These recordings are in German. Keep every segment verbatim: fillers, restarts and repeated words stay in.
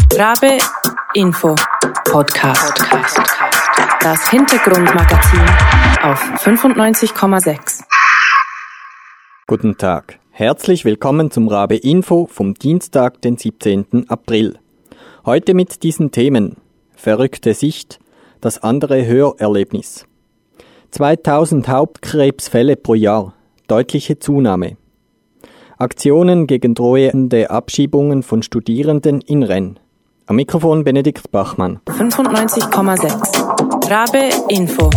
Rabe Info Podcast. Das Hintergrundmagazin auf fünfundneunzig Komma sechs. Guten Tag. Herzlich willkommen zum Rabe Info vom Dienstag, den siebzehnten April. Heute mit diesen Themen: Verrückte Sicht, das andere Hörerlebnis. zweitausend Hauptkrebsfälle pro Jahr, deutliche Zunahme. Aktionen gegen drohende Abschiebungen von Studierenden in Rennes. Am Mikrofon Benedikt Bachmann. fünfundneunzig Komma sechs. Rabe Info.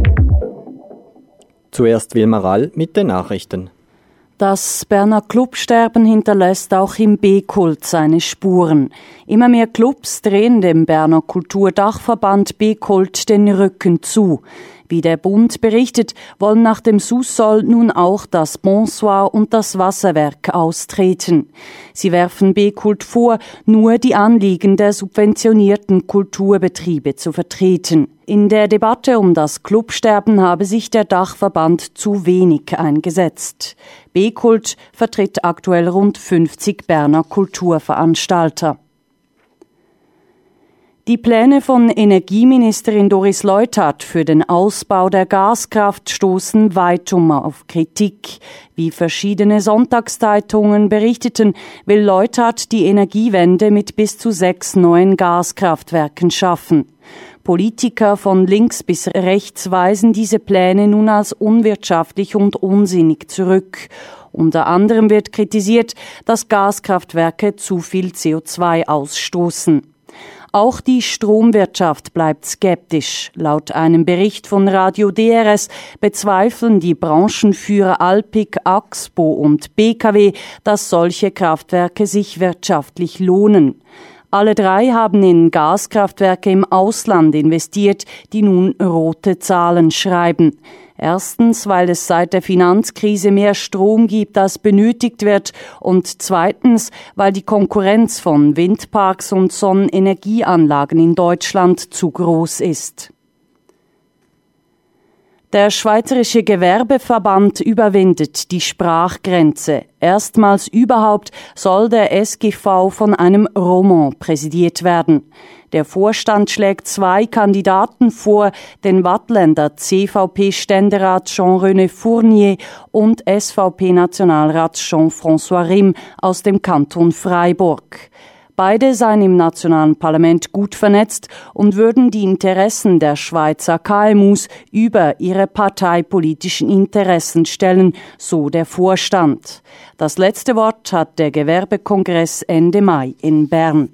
Zuerst Wilma Rall mit den Nachrichten. Das Berner Clubsterben hinterlässt auch im B-Kult seine Spuren. Immer mehr Clubs drehen dem Berner Kulturdachverband B-Kult den Rücken zu. Wie der Bund berichtet, wollen nach dem Sous-Sol nun auch das Bonsoir und das Wasserwerk austreten. Sie werfen B-Kult vor, nur die Anliegen der subventionierten Kulturbetriebe zu vertreten. In der Debatte um das Clubsterben habe sich der Dachverband zu wenig eingesetzt. B-Kult vertritt aktuell rund fünfzig Berner Kulturveranstalter. Die Pläne von Energieministerin Doris Leuthard für den Ausbau der Gaskraft stoßen weitum auf Kritik. Wie verschiedene Sonntagszeitungen berichteten, will Leuthard die Energiewende mit bis zu sechs neuen Gaskraftwerken schaffen. Politiker von links bis rechts weisen diese Pläne nun als unwirtschaftlich und unsinnig zurück. Unter anderem wird kritisiert, dass Gaskraftwerke zu viel C O zwei ausstoßen. Auch die Stromwirtschaft bleibt skeptisch. Laut einem Bericht von Radio D R S bezweifeln die Branchenführer Alpiq, Axpo und B K W, dass solche Kraftwerke sich wirtschaftlich lohnen. Alle drei haben in Gaskraftwerke im Ausland investiert, die nun rote Zahlen schreiben. Erstens, weil es seit der Finanzkrise mehr Strom gibt, als benötigt wird, und zweitens, weil die Konkurrenz von Windparks und Sonnenenergieanlagen in Deutschland zu groß ist. Der Schweizerische Gewerbeverband überwindet die Sprachgrenze. Erstmals überhaupt soll der S G V von einem Roman präsidiert werden. Der Vorstand schlägt zwei Kandidaten vor, den Waadtländer C V P-Ständerat Jean-René Fournier und S V P-Nationalrat Jean-François Rym aus dem Kanton Freiburg. Beide seien im nationalen Parlament gut vernetzt und würden die Interessen der Schweizer K M Us über ihre parteipolitischen Interessen stellen, so der Vorstand. Das letzte Wort hat der Gewerbekongress Ende Mai in Bern.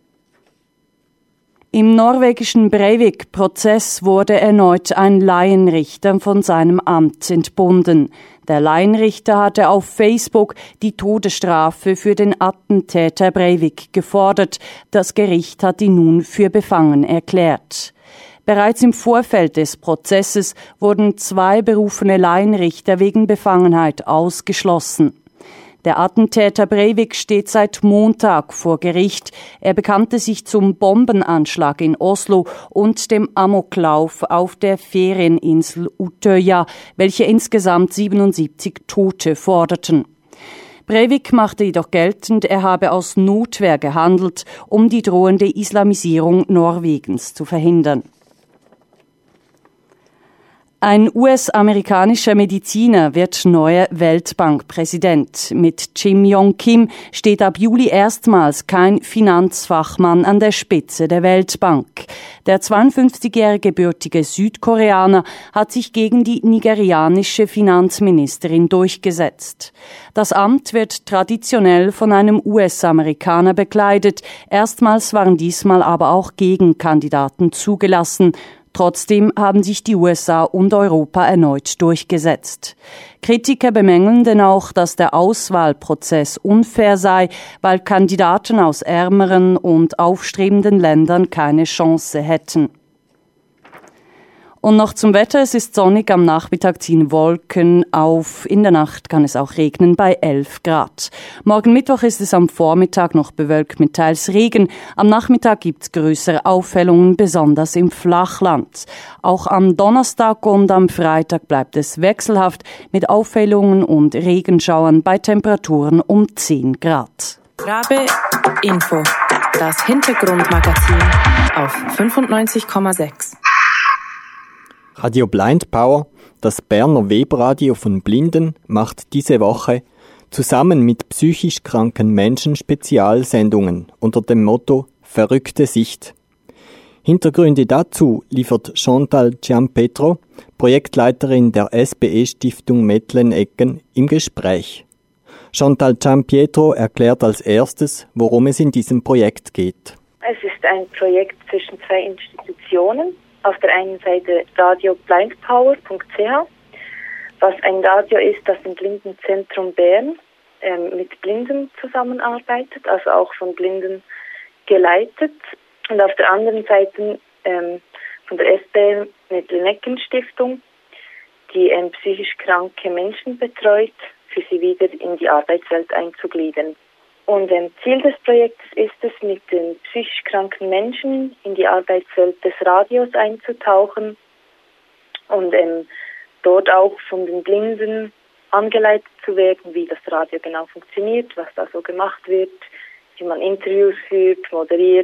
Im norwegischen Breivik-Prozess wurde erneut ein Laienrichter von seinem Amt entbunden. Der Laienrichter hatte auf Facebook die Todesstrafe für den Attentäter Breivik gefordert. Das Gericht hat ihn nun für befangen erklärt. Bereits im Vorfeld des Prozesses wurden zwei berufene Laienrichter wegen Befangenheit ausgeschlossen. Der Attentäter Breivik steht seit Montag vor Gericht. Er bekannte sich zum Bombenanschlag in Oslo und dem Amoklauf auf der Ferieninsel Utøya, welche insgesamt siebenundsiebzig Tote forderten. Breivik machte jedoch geltend, er habe aus Notwehr gehandelt, um die drohende Islamisierung Norwegens zu verhindern. Ein U S-amerikanischer Mediziner wird neuer Weltbankpräsident. Mit Jim Yong Kim steht ab Juli erstmals kein Finanzfachmann an der Spitze der Weltbank. Der zweiundfünfzigjährige gebürtige Südkoreaner hat sich gegen die nigerianische Finanzministerin durchgesetzt. Das Amt wird traditionell von einem U S-Amerikaner bekleidet. Erstmals waren diesmal aber auch Gegenkandidaten zugelassen. Trotzdem haben sich die U S A und Europa erneut durchgesetzt. Kritiker bemängeln denn auch, dass der Auswahlprozess unfair sei, weil Kandidaten aus ärmeren und aufstrebenden Ländern keine Chance hätten. Und noch zum Wetter. Es ist sonnig, am Nachmittag ziehen Wolken auf. In der Nacht kann es auch regnen bei elf Grad. Morgen Mittwoch ist es am Vormittag noch bewölkt mit teils Regen. Am Nachmittag gibt's größere Aufhellungen, besonders im Flachland. Auch am Donnerstag und am Freitag bleibt es wechselhaft mit Aufhellungen und Regenschauern bei Temperaturen um zehn Grad. Rabe Info Das Hintergrundmagazin auf fünfundneunzig Komma sechs. Radio Blind Power, das Berner Webradio von Blinden, macht diese Woche zusammen mit psychisch kranken Menschen Spezialsendungen unter dem Motto Verrückte Sicht. Hintergründe dazu liefert Chantal Giampetro, Projektleiterin der S B E-Stiftung Mettlen-Ecken, im Gespräch. Chantal Giampietro erklärt als erstes, worum es in diesem Projekt geht. Es ist ein Projekt zwischen zwei Institutionen. Auf der einen Seite radio blindpower punkt c h, was ein Radio ist, das im Blindenzentrum Bern ähm, mit Blinden zusammenarbeitet, also auch von Blinden geleitet. Und auf der anderen Seite ähm, von der S B E Mettlen-Ecken-Stiftung, die ähm, psychisch kranke Menschen betreut, für sie wieder in die Arbeitswelt einzugliedern. Und ähm, Ziel des Projektes ist es, mit den psychisch kranken Menschen in die Arbeitswelt des Radios einzutauchen und ähm, dort auch von den Blinden angeleitet zu werden, wie das Radio genau funktioniert, was da so gemacht wird, wie man Interviews führt, moderiert,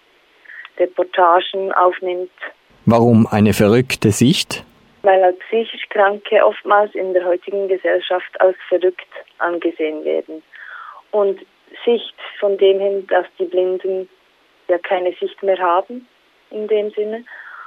Reportagen aufnimmt. Warum eine verrückte Sicht? Weil als psychisch Kranke oftmals in der heutigen Gesellschaft als verrückt angesehen werden. Und Sicht von dem hin, dass die Blinden ja keine Sicht mehr haben, in dem Sinne.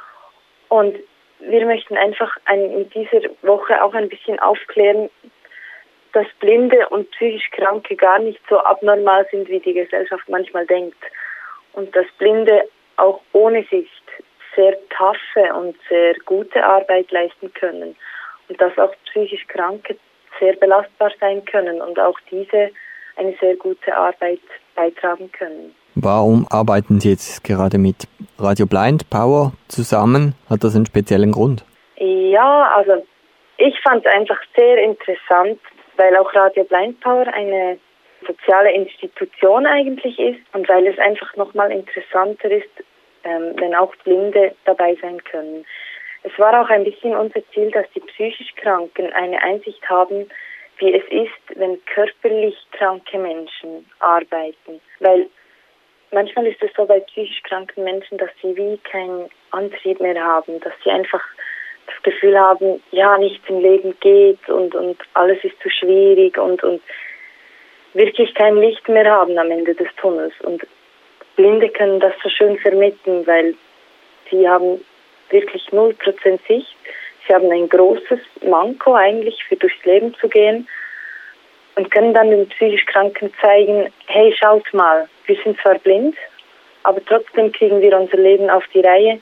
Und wir möchten einfach ein, in dieser Woche auch ein bisschen aufklären, dass Blinde und psychisch Kranke gar nicht so abnormal sind, wie die Gesellschaft manchmal denkt. Und dass Blinde auch ohne Sicht sehr taffe und sehr gute Arbeit leisten können und dass auch psychisch Kranke sehr belastbar sein können und auch diese eine sehr gute Arbeit beitragen können. Warum arbeiten Sie jetzt gerade mit Radio Blind Power zusammen? Hat das einen speziellen Grund? Ja, also ich fand es einfach sehr interessant, weil auch Radio Blind Power eine soziale Institution eigentlich ist und weil es einfach nochmal interessanter ist, Ähm, wenn auch Blinde dabei sein können. Es war auch ein bisschen unser Ziel, dass die psychisch Kranken eine Einsicht haben, wie es ist, wenn körperlich kranke Menschen arbeiten. Weil manchmal ist es so bei psychisch kranken Menschen, dass sie wie keinen Antrieb mehr haben, dass sie einfach das Gefühl haben, ja, nichts im Leben geht und, und alles ist zu schwierig und, und wirklich kein Licht mehr haben am Ende des Tunnels. Und Blinde können das so schön vermitteln, weil sie haben wirklich null Prozent Sicht. Sie haben ein großes Manko eigentlich, für durchs Leben zu gehen und können dann den psychisch Kranken zeigen, hey, schaut mal, wir sind zwar blind, aber trotzdem kriegen wir unser Leben auf die Reihe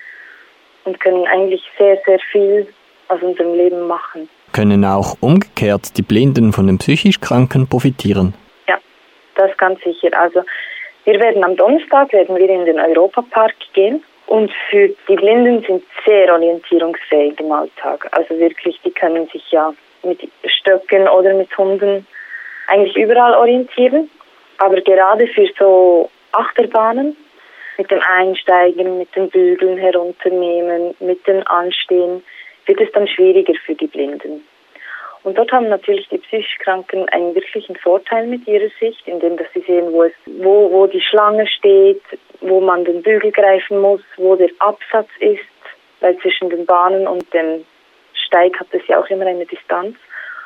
und können eigentlich sehr, sehr viel aus unserem Leben machen. Können auch umgekehrt die Blinden von den psychisch Kranken profitieren? Ja, das ganz sicher. Also wir werden am Donnerstag werden wir in den Europapark gehen und für die Blinden sind sehr orientierungsfähig im Alltag. Also wirklich, die können sich ja mit Stöcken oder mit Hunden eigentlich überall orientieren. Aber gerade für so Achterbahnen, mit dem Einsteigen, mit den Bügeln herunternehmen, mit dem Anstehen, wird es dann schwieriger für die Blinden. Und dort haben natürlich die psychisch Kranken einen wirklichen Vorteil mit ihrer Sicht, indem dass sie sehen, wo, es, wo, wo die Schlange steht, wo man den Bügel greifen muss, wo der Absatz ist, weil zwischen den Bahnen und dem Steig hat es ja auch immer eine Distanz.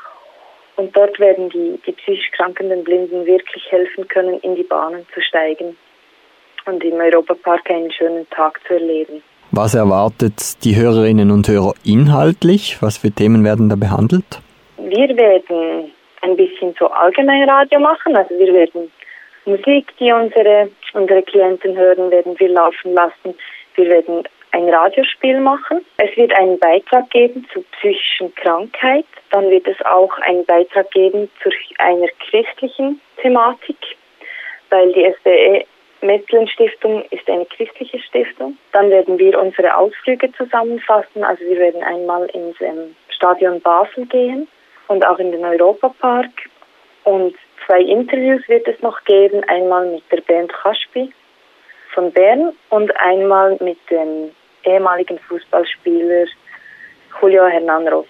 Und dort werden die, die psychisch Kranken den Blinden wirklich helfen können, in die Bahnen zu steigen und im Europapark einen schönen Tag zu erleben. Was erwartet die Hörerinnen und Hörer inhaltlich? Was für Themen werden da behandelt? Wir werden ein bisschen so Allgemeinradio machen, also wir werden Musik, die unsere, unsere Klienten hören, werden wir laufen lassen. Wir werden ein Radiospiel machen. Es wird einen Beitrag geben zur psychischen Krankheit. Dann wird es auch einen Beitrag geben zu einer christlichen Thematik, weil die S B E Mettlen-Stiftung ist eine christliche Stiftung. Dann werden wir unsere Ausflüge zusammenfassen. Also wir werden einmal ins ähm, Stadion Basel gehen und auch in den Europapark. Und zwei Interviews wird es noch geben. Einmal mit der Band Kaspi von Bern und einmal mit dem ehemaligen Fußballspieler Julio Hernan Rossi.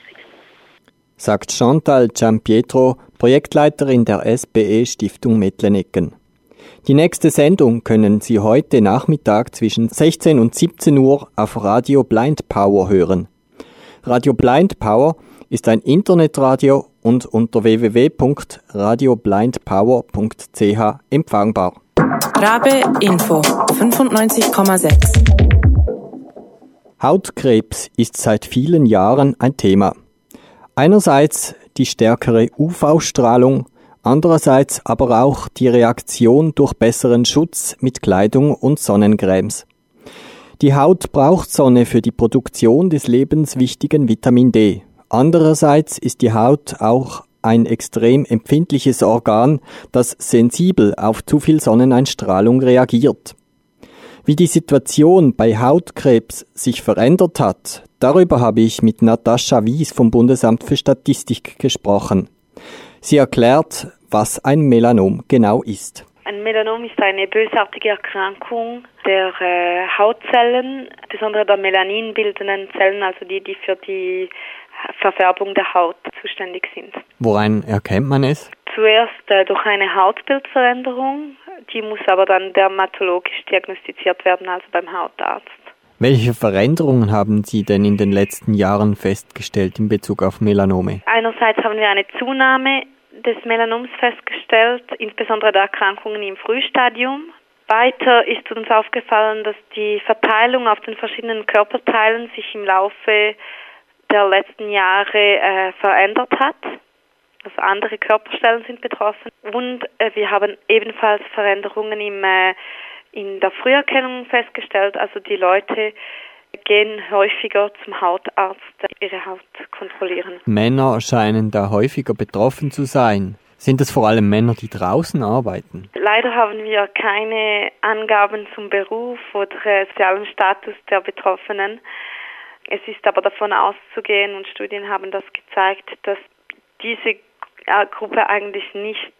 Sagt Chantal Giampietro, Projektleiterin der S B E Stiftung Mettlen-Ecken. Die nächste Sendung können Sie heute Nachmittag zwischen sechzehn und siebzehn Uhr auf Radio Blind Power hören. Radio Blind Power ist ein Internetradio und unter w w w punkt radio blind power punkt c h empfangbar. Rabe Info fünfundneunzig Komma sechs. Hautkrebs ist seit vielen Jahren ein Thema. Einerseits die stärkere U V-Strahlung, andererseits aber auch die Reaktion durch besseren Schutz mit Kleidung und Sonnencremes. Die Haut braucht Sonne für die Produktion des lebenswichtigen Vitamin D. Andererseits ist die Haut auch ein extrem empfindliches Organ, das sensibel auf zu viel Sonneneinstrahlung reagiert. Wie die Situation bei Hautkrebs sich verändert hat, darüber habe ich mit Natascha Wies vom Bundesamt für Statistik gesprochen. Sie erklärt, was ein Melanom genau ist. Ein Melanom ist eine bösartige Erkrankung der äh, Hautzellen, besonders der Melanin bildenden Zellen, also die, die für die Verfärbung der Haut zuständig sind. Woran erkennt man es? Zuerst äh, durch eine Hautbildveränderung, die muss aber dann dermatologisch diagnostiziert werden, also beim Hautarzt. Welche Veränderungen haben Sie denn in den letzten Jahren festgestellt in Bezug auf Melanome? Einerseits haben wir eine Zunahme des Melanoms festgestellt, insbesondere der Erkrankungen im Frühstadium. Weiter ist uns aufgefallen, dass die Verteilung auf den verschiedenen Körperteilen sich im Laufe der letzten Jahre äh, verändert hat. Also andere Körperstellen sind betroffen. Und äh, wir haben ebenfalls Veränderungen im, äh, in der Früherkennung festgestellt. Also die Leute gehen häufiger zum Hautarzt, ihre Haut kontrollieren. Männer scheinen da häufiger betroffen zu sein. Sind es vor allem Männer, die draußen arbeiten? Leider haben wir keine Angaben zum Beruf oder sozialen Status der Betroffenen. Es ist aber davon auszugehen, und Studien haben das gezeigt, dass diese Gruppe eigentlich nicht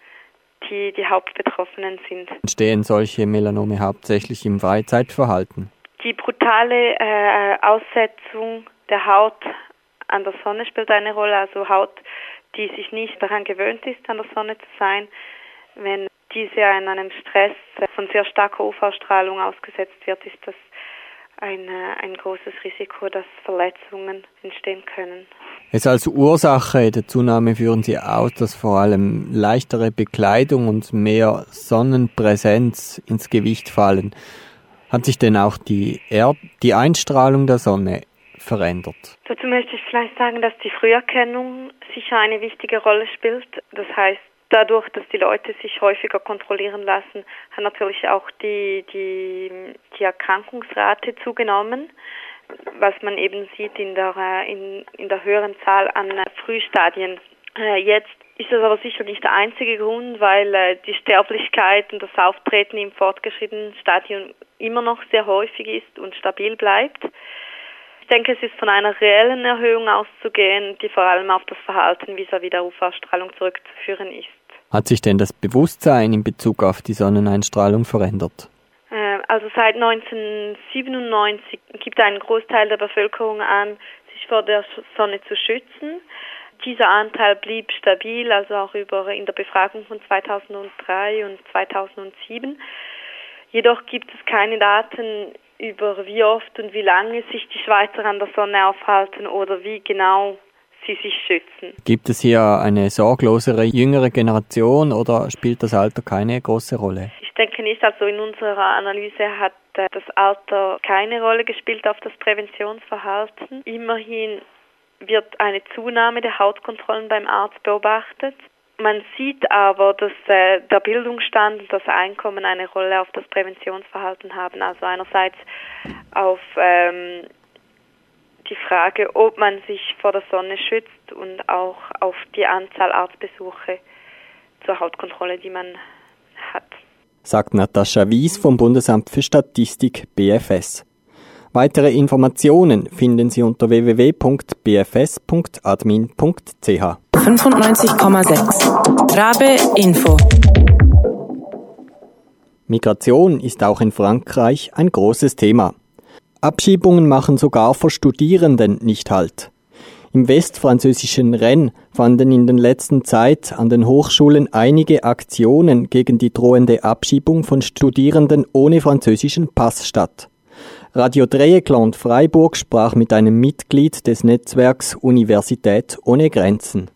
die, die Hauptbetroffenen sind. Entstehen solche Melanome hauptsächlich im Freizeitverhalten? Die brutale äh, Aussetzung der Haut an der Sonne spielt eine Rolle, also Haut, die sich nicht daran gewöhnt ist, an der Sonne zu sein. Wenn diese an einem Stress von sehr starker U V-Strahlung ausgesetzt wird, ist das ein, ein großes Risiko, dass Verletzungen entstehen können. Es als Ursache der Zunahme führen Sie aus, dass vor allem leichtere Bekleidung und mehr Sonnenpräsenz ins Gewicht fallen. Hat sich denn auch die, Erd- die Einstrahlung der Sonne verändert? Dazu möchte ich vielleicht sagen, dass die Früherkennung sicher eine wichtige Rolle spielt. Das heißt, dadurch, dass die Leute sich häufiger kontrollieren lassen, hat natürlich auch die, die, die Erkrankungsrate zugenommen, was man eben sieht in der, in, in der höheren Zahl an Frühstadien. Jetzt ist das aber sicher nicht der einzige Grund, weil die Sterblichkeit und das Auftreten im fortgeschrittenen Stadium immer noch sehr häufig ist und stabil bleibt. Ich denke, es ist von einer reellen Erhöhung auszugehen, die vor allem auf das Verhalten vis-à-vis der U V-Strahlung zurückzuführen ist. Hat sich denn das Bewusstsein in Bezug auf die Sonneneinstrahlung verändert? Also seit neunzehnhundertsiebenundneunzig gibt ein Großteil der Bevölkerung an, sich vor der Sonne zu schützen. Dieser Anteil blieb stabil, also auch über in der Befragung von zweitausenddrei und zweitausendsieben. Jedoch gibt es keine Daten über wie oft und wie lange sich die Schweizer an der Sonne aufhalten oder wie genau sie sich schützen. Gibt es hier eine sorglosere jüngere Generation oder spielt das Alter keine große Rolle? Ich denke nicht, also in unserer Analyse hat das Alter keine Rolle gespielt auf das Präventionsverhalten. Immerhin wird eine Zunahme der Hautkontrollen beim Arzt beobachtet. Man sieht aber, dass äh, der Bildungsstand und das Einkommen eine Rolle auf das Präventionsverhalten haben. Also einerseits auf ähm, die Frage, ob man sich vor der Sonne schützt und auch auf die Anzahl Arztbesuche zur Hautkontrolle, die man hat. Sagt Natascha Wies vom Bundesamt für Statistik B F S. Weitere Informationen finden Sie unter w w w punkt b f s punkt admin punkt c h. fünfundneunzig Komma sechs. Rabe Info. Migration ist auch in Frankreich ein großes Thema. Abschiebungen machen sogar vor Studierenden nicht Halt. Im westfranzösischen Rennes fanden in der letzten Zeit an den Hochschulen einige Aktionen gegen die drohende Abschiebung von Studierenden ohne französischen Pass statt. Radio Dreieckland Freiburg sprach mit einem Mitglied des Netzwerks Universität ohne Grenzen.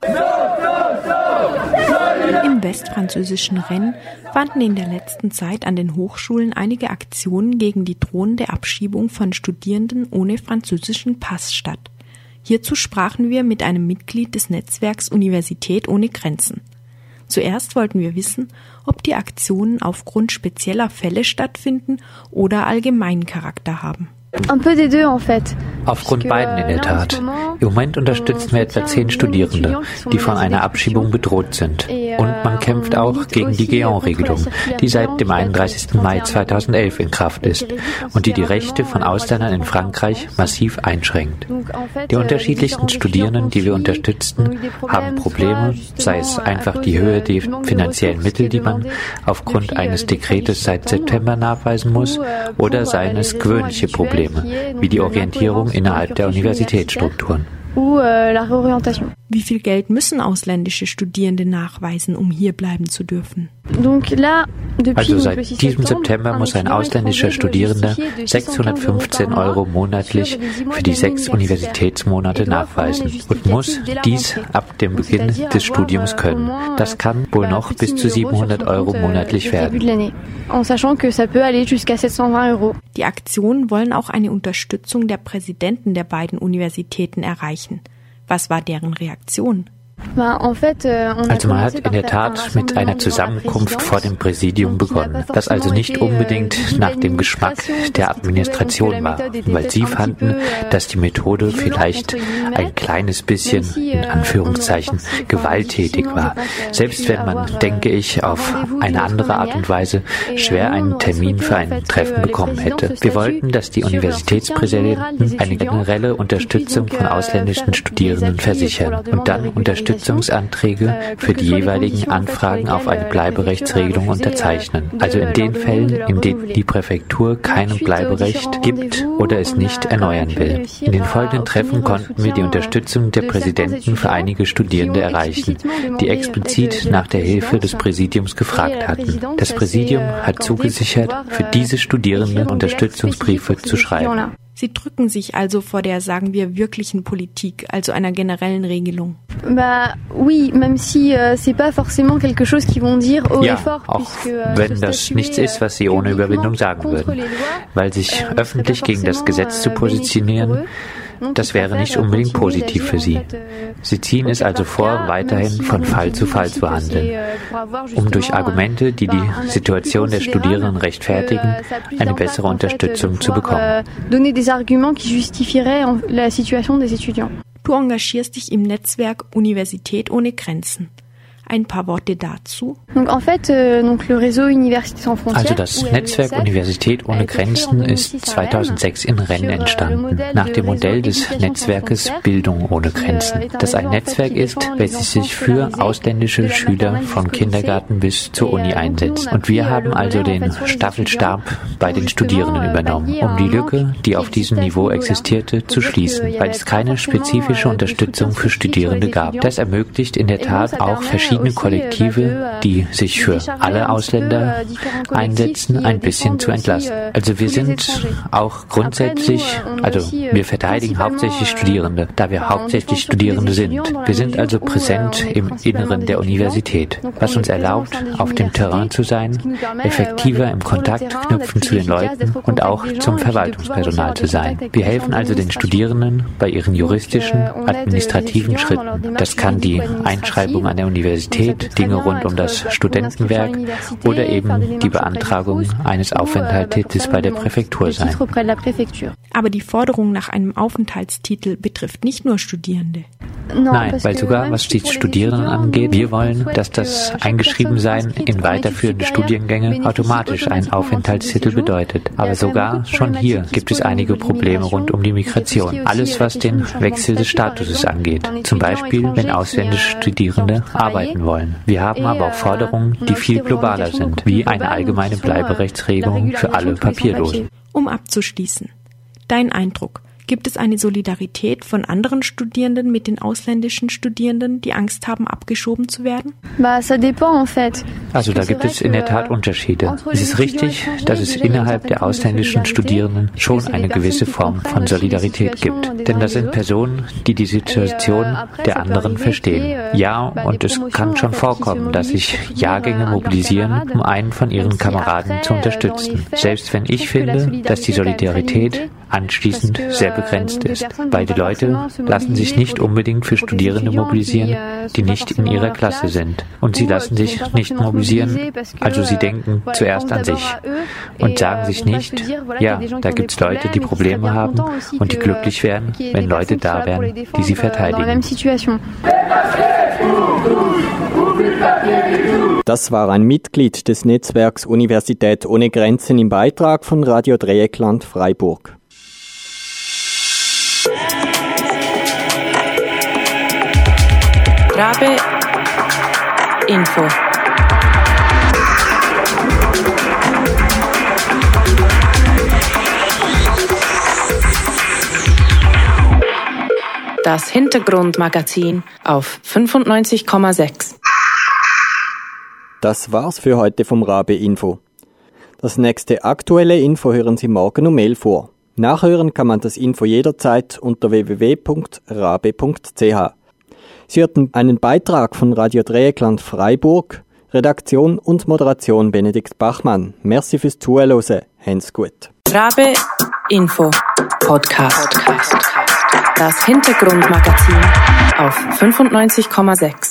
Im westfranzösischen Rennes fanden in der letzten Zeit an den Hochschulen einige Aktionen gegen die drohende Abschiebung von Studierenden ohne französischen Pass statt. Hierzu sprachen wir mit einem Mitglied des Netzwerks Universität ohne Grenzen. Zuerst wollten wir wissen, ob die Aktionen aufgrund spezieller Fälle stattfinden oder allgemeinen Charakter haben. Aufgrund beiden in der Tat. Im Moment unterstützen wir etwa zehn Studierende, die von einer Abschiebung bedroht sind. Und man kämpft auch gegen die Guéant-Regelung, die seit dem einunddreißigsten Mai zweitausendelf in Kraft ist und die die Rechte von Ausländern in Frankreich massiv einschränkt. Die unterschiedlichsten Studierenden, die wir unterstützten, haben Probleme, sei es einfach die Höhe der finanziellen Mittel, die man aufgrund eines Dekretes seit September nachweisen muss, oder seien es gewöhnliche Probleme, wie die Orientierung innerhalb der Universitätsstrukturen. Wie viel Geld müssen ausländische Studierende nachweisen, um hier bleiben zu dürfen? Also seit diesem September muss ein ausländischer Studierender sechshundertfünfzehn Euro monatlich für die sechs Universitätsmonate nachweisen und muss dies ab dem Beginn des Studiums können. Das kann wohl noch bis zu siebenhundert Euro monatlich werden. Die Aktionen wollen auch eine Unterstützung der Präsidenten der beiden Universitäten erreichen. Was war deren Reaktion? Also man hat in der Tat mit einer Zusammenkunft vor dem Präsidium begonnen, das also nicht unbedingt nach dem Geschmack der Administration war, weil sie fanden, dass die Methode vielleicht ein kleines bisschen, in Anführungszeichen, gewalttätig war. Selbst wenn man, denke ich, auf eine andere Art und Weise schwer einen Termin für ein Treffen bekommen hätte. Wir wollten, dass die Universitätspräsidenten eine generelle Unterstützung von ausländischen Studierenden versichern und dann Unterstützung Unterstützungsanträge für die jeweiligen Anfragen auf eine Bleiberechtsregelung unterzeichnen. Also in den Fällen, in denen die Präfektur kein Bleiberecht gibt oder es nicht erneuern will. In den folgenden Treffen konnten wir die Unterstützung der Präsidenten für einige Studierende erreichen, die explizit nach der Hilfe des Präsidiums gefragt hatten. Das Präsidium hat zugesichert, für diese Studierende Unterstützungsbriefe zu schreiben. Sie drücken sich also vor der, sagen wir, wirklichen Politik, also einer generellen Regelung. Ja, auch wenn das nichts ist, was sie ohne Überwindung sagen würden. Weil sich öffentlich gegen das Gesetz zu positionieren, das wäre nicht unbedingt positiv für sie. Sie ziehen es also vor, weiterhin von Fall zu Fall zu handeln, um durch Argumente, die die Situation der Studierenden rechtfertigen, eine bessere Unterstützung zu bekommen. Du engagierst dich im Netzwerk Universität ohne Grenzen. Ein paar Worte dazu. Also das Netzwerk Universität ohne Grenzen ist zweitausendsechs in Rennes entstanden, nach dem Modell des Netzwerkes Bildung ohne Grenzen, das ein Netzwerk ist, welches sich für ausländische Schüler von Kindergarten bis zur Uni einsetzt. Und wir haben also den Staffelstab bei den Studierenden übernommen, um die Lücke, die auf diesem Niveau existierte, zu schließen, weil es keine spezifische Unterstützung für Studierende gab. Das ermöglicht in der Tat auch verschiedene Kollektive, die sich für alle Ausländer einsetzen, ein bisschen zu entlasten. Also wir sind auch grundsätzlich, also wir verteidigen hauptsächlich Studierende, da wir hauptsächlich Studierende sind. Wir sind also präsent im Inneren der Universität, was uns erlaubt, auf dem Terrain zu sein, effektiver im Kontakt knüpfen zu den Leuten und auch zum Verwaltungspersonal zu sein. Wir helfen also den Studierenden bei ihren juristischen, administrativen Schritten. Das kann die Einschreibung an der Universität, Dinge rund um das Studentenwerk oder eben die Beantragung eines Aufenthaltstitels bei der Präfektur sein. Aber die Forderung nach einem Aufenthaltstitel betrifft nicht nur Studierende. Nein, weil sogar was die Studierenden angeht, wir wollen, dass das Eingeschriebensein in weiterführende Studiengänge automatisch einen Aufenthaltstitel bedeutet. Aber sogar schon hier gibt es einige Probleme rund um die Migration. Alles, was den Wechsel des Statuses angeht. Zum Beispiel, wenn ausländische Studierende arbeiten wollen. Wir haben aber auch Forderungen, die viel globaler sind, wie eine allgemeine Bleiberechtsregelung für alle Papierlosen. Um abzuschließen, dein Eindruck. Gibt es eine Solidarität von anderen Studierenden mit den ausländischen Studierenden, die Angst haben, abgeschoben zu werden? Also da gibt es in der Tat Unterschiede. Es ist richtig, dass es innerhalb der ausländischen Studierenden schon eine gewisse Form von Solidarität gibt. Denn das sind Personen, die die Situation der anderen verstehen. Ja, und es kann schon vorkommen, dass sich Jahrgänge mobilisieren, um einen von ihren Kameraden zu unterstützen. Selbst wenn ich finde, dass die Solidarität anschließend sehr begrenzt ist. Beide Leute lassen sich nicht unbedingt für Studierende mobilisieren, die nicht in ihrer Klasse sind. Und sie lassen sich nicht mobilisieren, also sie denken zuerst an sich und sagen sich nicht, ja, da gibt es Leute, die Probleme haben und die glücklich wären, wenn Leute da wären, die sie verteidigen. Das war ein Mitglied des Netzwerks Universität ohne Grenzen im Beitrag von Radio Dreieckland Freiburg. Rabe Info. Das Hintergrundmagazin auf fünfundneunzig Komma sechs. Das war's für heute vom Rabe Info. Das nächste aktuelle Info hören Sie morgen um elf Uhr. Nachhören kann man das Info jederzeit unter w w w punkt rabe punkt c h. Sie hörten einen Beitrag von Radio Dreieckland Freiburg, Redaktion und Moderation Benedikt Bachmann. Merci fürs Zuhören, habt's gut. Rabe Info Podcast. Das Hintergrundmagazin auf fünfundneunzig Komma sechs.